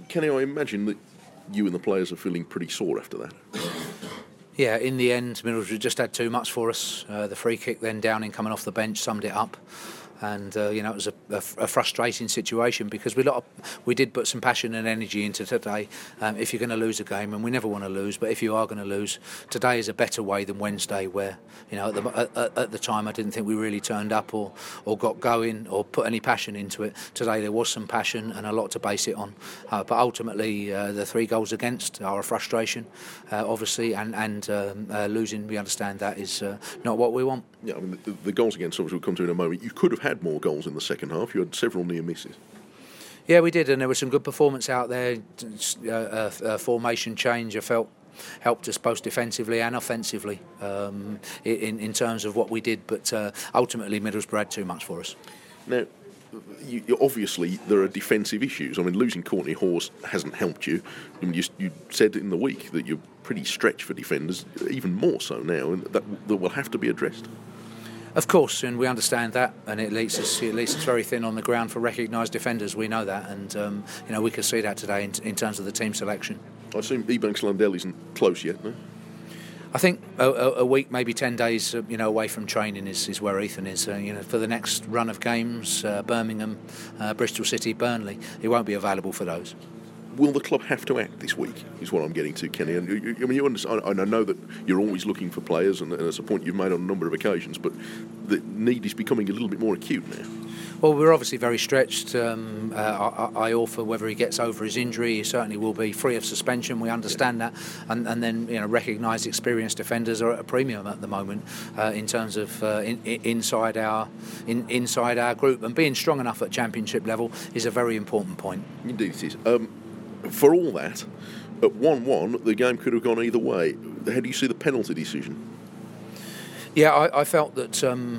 Kenny, I imagine that you and the players are feeling pretty sore after that. Yeah, in the end, Middlesbrough just had too much for us. The free kick then Downing coming off the bench summed it up. And it was a frustrating situation because we did put some passion and energy into today. If you're going to lose a game, and we never want to lose, but if you are going to lose, today is a better way than Wednesday, where at the time I didn't think we really turned up or got going or put any passion into it. Today there was some passion and a lot to base it on. But ultimately, the 3 goals against are a frustration, obviously, and losing, we understand that is not what we want. Yeah, I mean, the goals against, obviously, we'll come to in a moment. You could have had more goals in the second half. You had several near misses. Yeah, we did, and there was some good performance out there. Formation change, I felt, helped us both defensively and offensively in terms of what we did. But ultimately, Middlesbrough had too much for us. Now, obviously, there are defensive issues. I mean, losing Courtney Hawes hasn't helped you. I mean, you said in the week that you're pretty stretched for defenders, even more so now, and that will have to be addressed. Of course, and we understand that, and it leaves us very thin on the ground for recognised defenders. We know that, and we could see that today in terms of the team selection. I assume Ebanks Landell isn't close yet, no? I think a week, maybe 10 days, away from training is where Ethan is. For the next run of games, Birmingham, Bristol City, Burnley, he won't be available for those. Will the club have to act this week, is what I'm getting to, Kenny. And you understand, and I know that you're always looking for players, and it's a point you've made on a number of occasions, but the need is becoming a little bit more acute now. Well, we're obviously very stretched. Iorfa, whether he gets over his injury, he certainly will be free of suspension. We understand that, and then recognised experienced defenders are at a premium at the moment in terms of inside our group, and being strong enough at Championship level is a very important point. Indeed, it is. For all that, at 1-1, the game could have gone either way. How do you see the penalty decision? Yeah, I felt that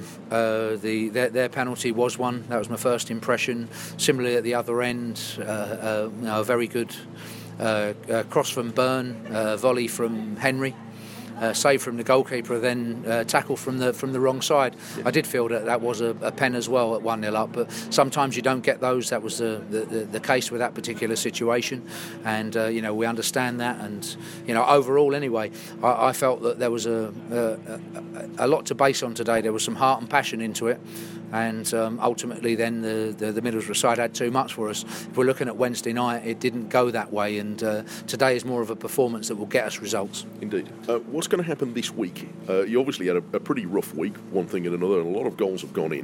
their penalty was one. That was my first impression. Similarly, at the other end, a very good cross from Byrne, volley from Henry. Save from the goalkeeper, then tackle from the wrong side. Yeah. I did feel that was a pen as well at 1-0 up, but sometimes you don't get those. That was the case with that particular situation, and we understand that. And overall, anyway, I felt that there was a lot to base on today. There was some heart and passion into it. And ultimately then the Middlesbrough side had too much for us. If we're looking at Wednesday night, it didn't go that way, and today is more of a performance that will get us results. Indeed. What's going to happen this week? You obviously had a pretty rough week, one thing and another, and a lot of goals have gone in.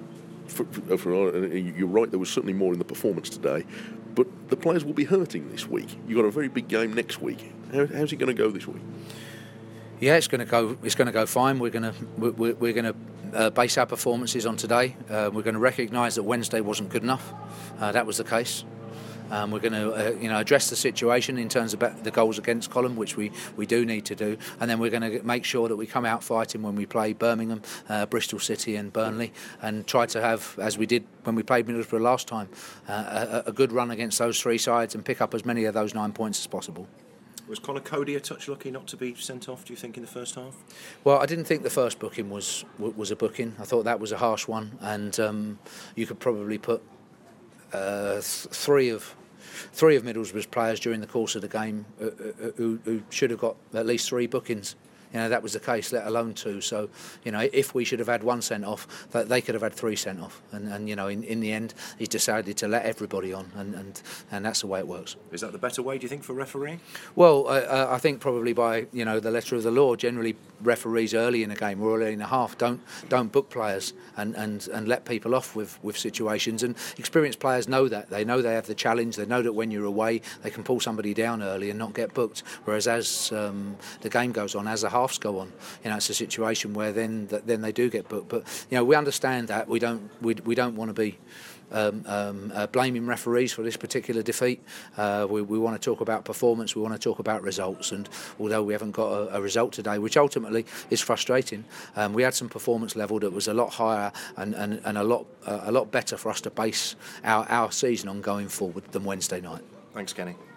You're right, there was certainly more in the performance today, but the players will be hurting this week. You've got a very big game next week. How's it going to go this week? Yeah, it's going to go. It's going to go fine. We're going to base our performances on today. We're going to recognise that Wednesday wasn't good enough. That was the case. We're going to address the situation in terms of the goals against column, which we do need to do, and then we're going to make sure that we come out fighting when we play Birmingham, Bristol City and Burnley, and try to have, as we did when we played Middlesbrough last time, a good run against those 3 sides and pick up as many of those 9 points as possible. Was Conor Cody a touch lucky not to be sent off, do you think, in the first half? Well, I didn't think the first booking was a booking. I thought that was a harsh one, and you could probably put three of Middlesbrough's players during the course of the game who should have got at least 3 bookings. That was the case, let alone 2. So, if we should have had 1 sent off, they could have had 3 sent off. And in the end, he's decided to let everybody on, and that's the way it works. Is that the better way, do you think, for refereeing? Well, I think probably by the letter of the law, generally referees early in a game or early in a half don't book players and let people off with situations. And experienced players know that. They know they have the challenge. They know that when you're away, they can pull somebody down early and not get booked. Whereas as the game goes on, as the halves go on, it's a situation where then they do get booked. But we understand that. We don't want to be blaming referees for this particular defeat. We want to talk about performance, we want to talk about results, and although we haven't got a result today, which ultimately is frustrating, we had some performance level that was a lot higher and a lot better for us to base our season on going forward than Wednesday night. Thanks, Kenny.